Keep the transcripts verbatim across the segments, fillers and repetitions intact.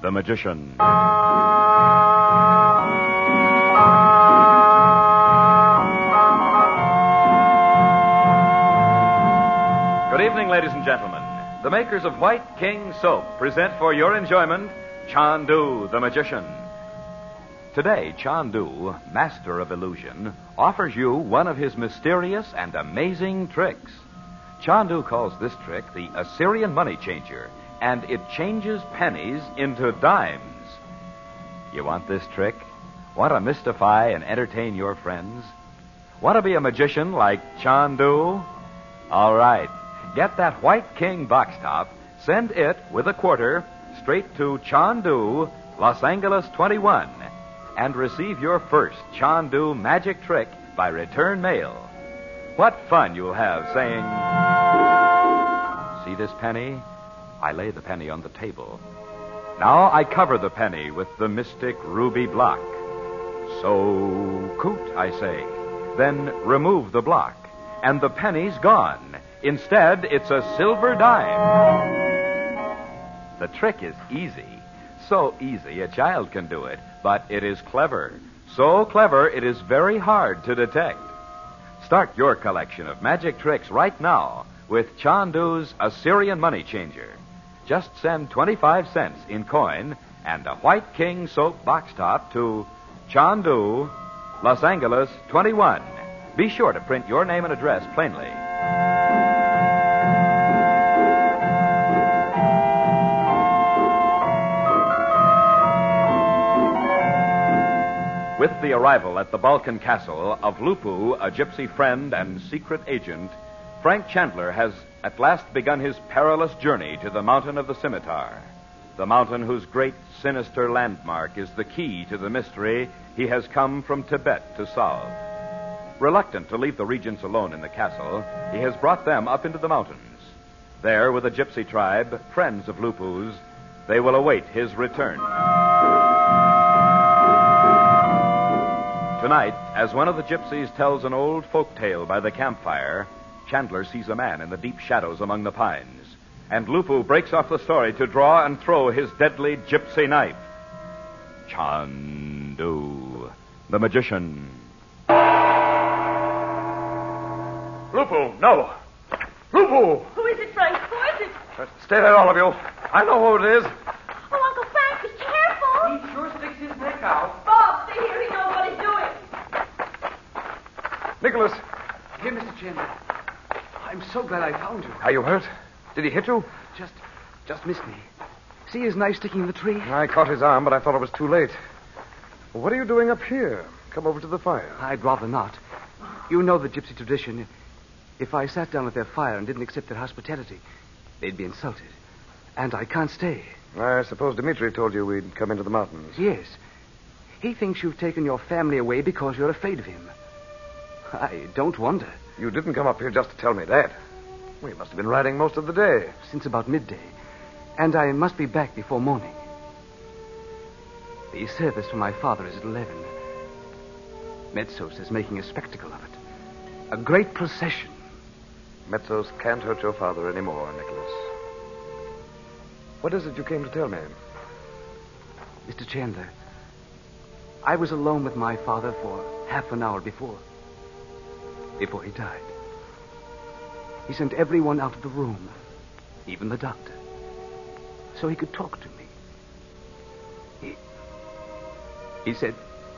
the Magician. Good evening, ladies and gentlemen. The makers of White King Soap present for your enjoyment Chandu, the Magician. Today, Chandu, master of illusion, offers you one of his mysterious and amazing tricks. Chandu calls this trick the Assyrian money changer, and it changes pennies into dimes. You want this trick? Want to mystify and entertain your friends? Want to be a magician like Chandu? All right. Get that White King box top, send it with a quarter straight to Chandu, Los Angeles twenty-one, and receive your first Chandu magic trick by return mail. What fun you'll have saying, "See this penny? I lay the penny on the table. Now I cover the penny with the mystic ruby block. So coot, I say. Then remove the block, and the penny's gone. Instead, it's a silver dime." The trick is easy. So easy, a child can do it, but it is clever. So clever, it is very hard to detect. Start your collection of magic tricks right now with Chandu's Assyrian money changer. Just send twenty-five cents in coin and a White King soap box top to Chandu, Los Angeles twenty-one. Be sure to print your name and address plainly. With the arrival at the Balkan castle of Lupu, a gypsy friend and secret agent, Frank Chandler has at last begun his perilous journey to the Mountain of the Scimitar, the mountain whose great sinister landmark is the key to the mystery he has come from Tibet to solve. Reluctant to leave the regents alone in the castle, he has brought them up into the mountains. There, with a gypsy tribe, friends of Lupu's, they will await his return. Tonight, as one of the gypsies tells an old folk tale by the campfire, Chandler sees a man in the deep shadows among the pines, and Lupu breaks off the story to draw and throw his deadly gypsy knife. Chandu, the Magician. Lupu, no! Lupu! Who is it, Frank? Who is it? Uh, stay there, all of you. I know who it is. Oh, Uncle Frank, be careful. He sure sticks his neck out. Bob, stay here. He knows what he's doing. Nicholas. Here, Mister Chandler. I'm so glad I found you. Are you hurt? Did he hit you? Just, just missed me. See his knife sticking in the tree? I caught his arm, but I thought it was too late. What are you doing up here? Come over to the fire. I'd rather not. You know the gypsy tradition. If I sat down at their fire and didn't accept their hospitality, they'd be insulted. And I can't stay. I suppose Dmitri told you we'd come into the mountains. Yes. He thinks you've taken your family away because you're afraid of him. I don't wonder. You didn't come up here just to tell me that. We must have been riding most of the day. Since about midday. And I must be back before morning. The service for my father is at eleven. Metzos is making a spectacle of it. A great procession. Metzos can't hurt your father anymore, Nicholas. What is it you came to tell me? Mister Chandler, I was alone with my father for half an hour before. Before he died. He sent everyone out of the room, even the doctor, so he could talk to me. He, he said,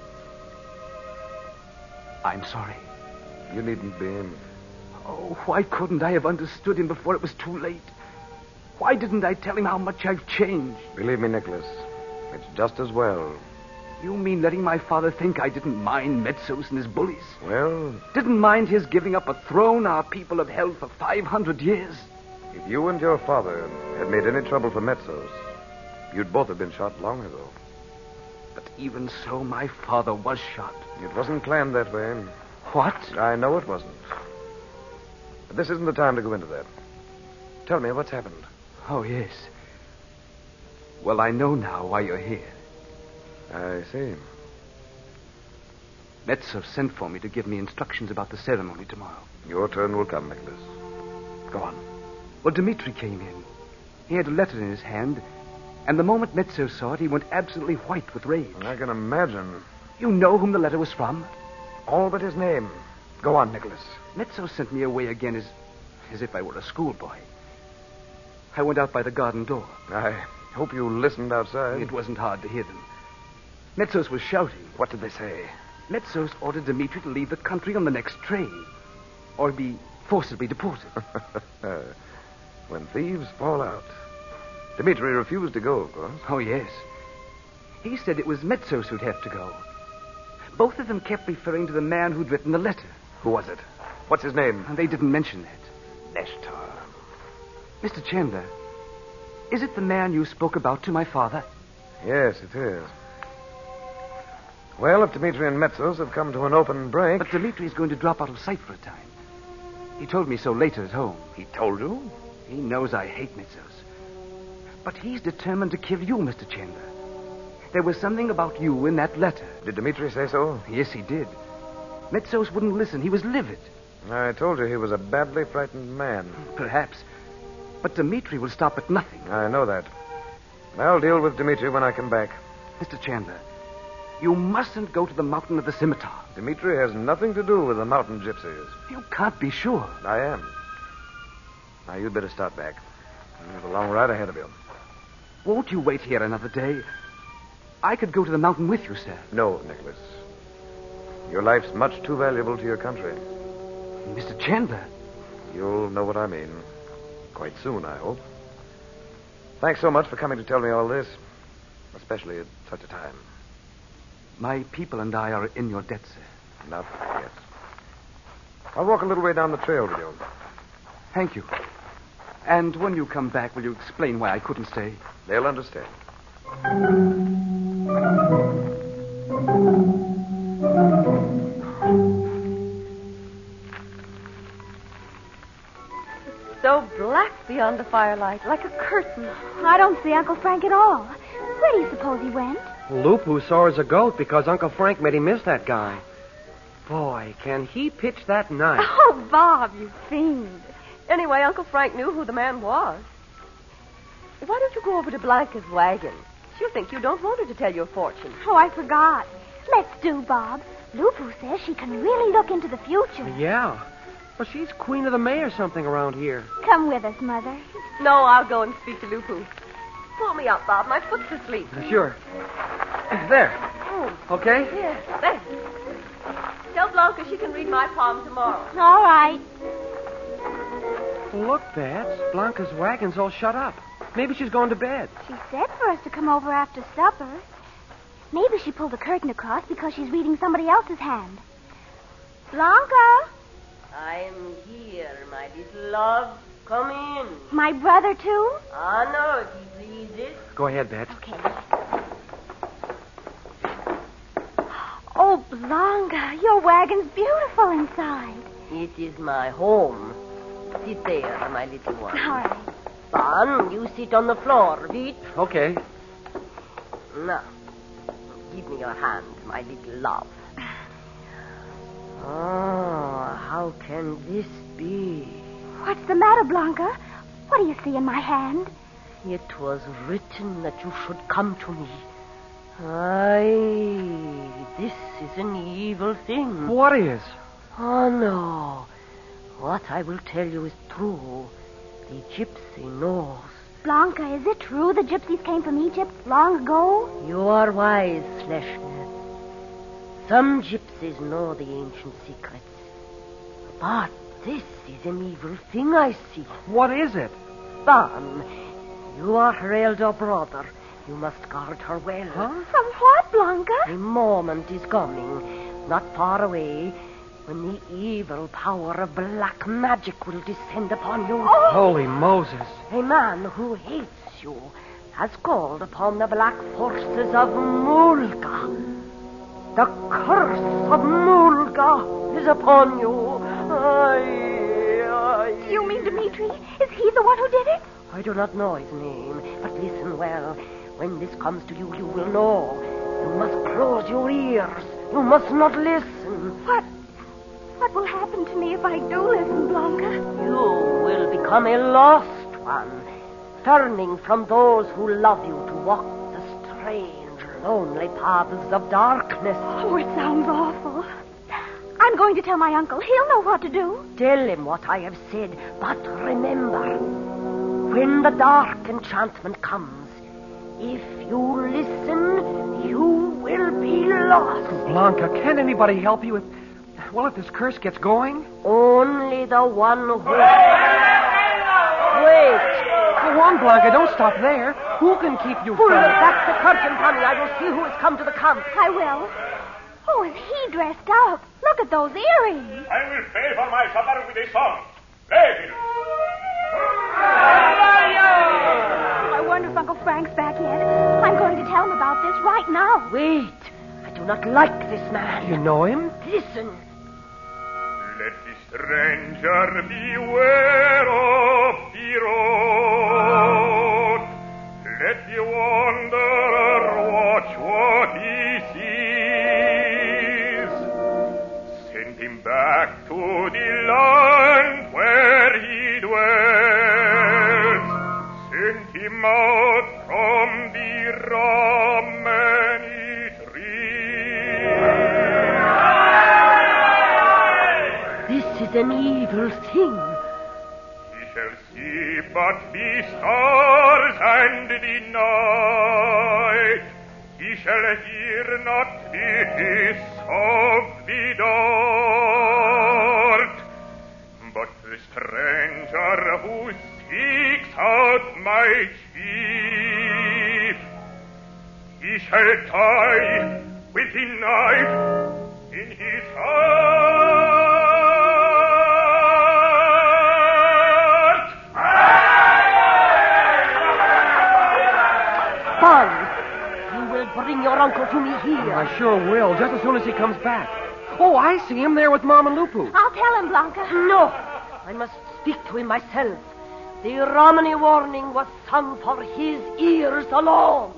"I'm sorry." You needn't be. Oh, why couldn't I have understood him before it was too late? Why didn't I tell him how much I've changed? Believe me, Nicholas, it's just as well. You mean letting my father think I didn't mind Metzos and his bullies? Well, Didn't mind his giving up a throne our people have held for five hundred years? if you and your father had made any trouble for Metzos, you'd both have been shot long ago. But even so, my father was shot. It wasn't planned that way. What? I know it wasn't. But this isn't the time to go into that. Tell me, what's happened? Oh, yes. Well, I know now why you're here. I see. Metzos sent for me to give me instructions about the ceremony tomorrow. Your turn will come, Nicholas. Go on. Well, Dmitri came in. He had a letter in his hand, And the moment Metzos saw it, he went absolutely white with rage. I can imagine. You know whom the letter was from? All but his name. Go on, Nicholas. Metzos sent me away again as, as if I were a schoolboy. I went out by the garden door. I hope you listened outside. It wasn't hard to hear them. Metzos was shouting. What did they say? Metzos ordered Dmitri to leave the country on the next train, or be forcibly deported. When thieves fall out. Dmitri refused to go, of course. Oh, yes. He said it was Metzos who'd have to go. Both of them kept referring to the man who'd written the letter. Who was it? What's his name? And they didn't mention that. Nestor. Mister Chandler, is it the man you spoke about to my father? Yes, it is. Well, if Dmitri and Metzos have come to an open break... But Dmitri's going to drop out of sight for a time. He told me so later at home. He told you? He knows I hate Metzos. But he's determined to kill you, Mister Chandler. There was something about you in that letter. Did Dmitri say so? Yes, he did. Metzos wouldn't listen. He was livid. I told you he was a badly frightened man. Perhaps. But Dmitri will stop at nothing. I know that. I'll deal with Dmitri when I come back. Mister Chandler, you mustn't go to the mountain of the scimitar. Dmitri has nothing to do with the mountain gypsies. You can't be sure. I am. Now, you'd better start back. There's a long ride ahead of you. Won't you wait here another day? I could go to the mountain with you, sir. No, Nicholas. Your life's much too valuable to your country. Mister Chandler. You'll know what I mean. Quite soon, I hope. Thanks so much for coming to tell me all this. Especially at such a time. My people and I are in your debt, sir. Not yet. I'll walk a little way down the trail with you. Thank you. And when you come back, will you explain why I couldn't stay? They'll understand. So black beyond the firelight, like a curtain. I don't see Uncle Frank at all. Where do you suppose he went? Lupu sore as a goat because Uncle Frank made him miss that guy. Boy, can he pitch that knife. Oh, Bob, you fiend. Anyway, Uncle Frank knew who the man was. Why don't you go over to Blanca's wagon? She'll think you don't want her to tell your fortune. Oh, I forgot. Let's do, Bob. Lupu says she can really look into the future. Yeah. Well, she's queen of the May or something around here. Come with us, Mother. No, I'll go and speak to Lupu. Pull me up, Bob. My foot's asleep. Sure. There. Oh. Okay? Yes, there. Tell Blanca she can read my palm tomorrow. All right. Look, Bats. Blanca's wagon's all shut up. Maybe she's gone to bed. She said for us to come over after supper. Maybe she pulled the curtain across because she's reading somebody else's hand. Blanca? I'm here, my little love. Come in. My brother, too? Ah, no, if he pleases. Go ahead, Bats. Okay. Oh, Blanca, your wagon's beautiful inside. It is my home. Sit there, my little one. All right. Bon, you sit on the floor, Vite. Okay. Now, give me your hand, my little love. Oh, how can this be? What's the matter, Blanca? What do you see in my hand? It was written that you should come to me. Aye, this is an evil thing. What is? Oh, no. What I will tell you is true. The gypsy knows. Blanca, is it true the gypsies came from Egypt long ago? You are wise, Fleshman. Some gypsies know the ancient secrets. But this is an evil thing I see. What is it? Bon, you are her elder brother. You must guard her well. Huh? From what, Blanca? A moment is coming, not far away, when the evil power of black magic will descend upon you. Oh! Holy Moses. A man who hates you has called upon the black forces of Mulga. The curse of Mulga is upon you. Aye, aye. You mean Dmitri? Is he the one who did it? I do not know his name, but listen well. When this comes to you, you will know. You must close your ears. You must not listen. What? What will happen to me if I do listen, Blanca? You will become a lost one. turning from those who love you to walk the strange, lonely paths of darkness. Oh, it sounds awful. I'm going to tell my uncle. He'll know what to do. Tell him what I have said, but remember, when the dark enchantment comes, if you listen, you will be lost. Blanca, can anybody help you if... Well, if this curse gets going? Only the one who... Wait. Go on, Blanca. Don't stop there. Who can keep you Pull from... back the curtain, Connie. I will see who has come to the camp. I will. Oh, is he dressed up? Look at those earrings. I will pay for my supper with a song. Ladies. I wonder if Uncle Frank's back yet. I'm going to tell him about this right now. Wait. I do not like this man. You know him? Listen. Let the stranger beware of the road. Let the wanderer watch what he sees. Send him back to the land where he dwells. Send him out from the Romany tree. This is an evil thing. He shall see but the stars and the night. He shall hear not the hiss of the dart. But the stranger who seeks out my chief, he shall die with the knife in his heart. Fine. You will bring your uncle to me here. I sure will, just as soon as he comes back. Oh, I see him there with Mama Lupu. I'll tell him, Blanca. No. I must speak to him myself. The Romany warning was sung for his ears alone.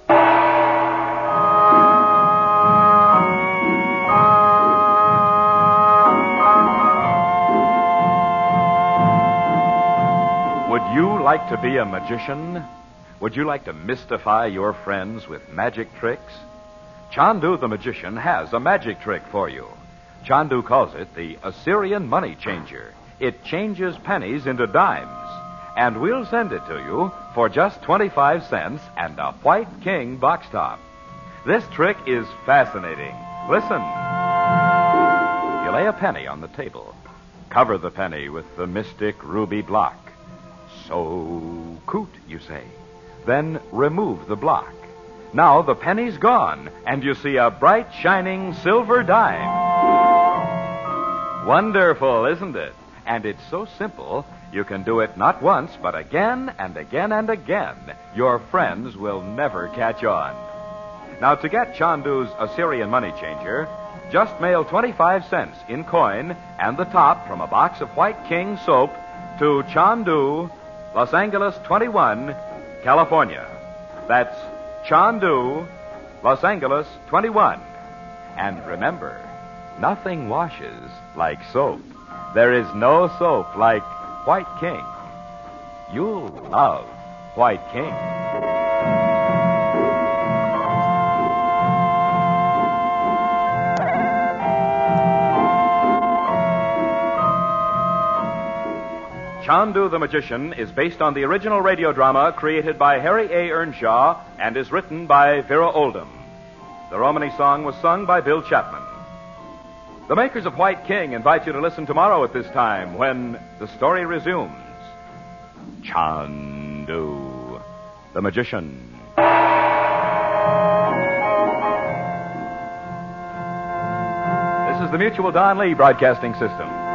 Would you like to be a magician? Would you like to mystify your friends with magic tricks? Chandu the magician has a magic trick for you. Chandu calls it the Assyrian money changer. It changes pennies into dimes. And we'll send it to you for just twenty-five cents and a white king box top. This trick is fascinating. Listen. You lay a penny on the table. Cover the penny with the mystic ruby block. So coot, you say. Then remove the block. Now the penny's gone, and you see a bright, shining silver dime. Wonderful, isn't it? And it's so simple, you can do it not once, but again and again and again. Your friends will never catch on. Now, to get Chandu's Assyrian money changer, just mail twenty-five cents in coin and the top from a box of White King soap to Chandu, Los Angeles twenty-one, California. That's Chandu, Los Angeles twenty-one. And remember, nothing washes like soap. There is no soap like White King. You'll love White King. Chandu the Magician is based on the original radio drama created by Harry A. Earnshaw and is written by Vera Oldham. The Romany song was sung by Bill Chapman. The makers of White King invite you to listen tomorrow at this time when the story resumes. Chandu the Magician. This is the Mutual Don Lee Broadcasting System.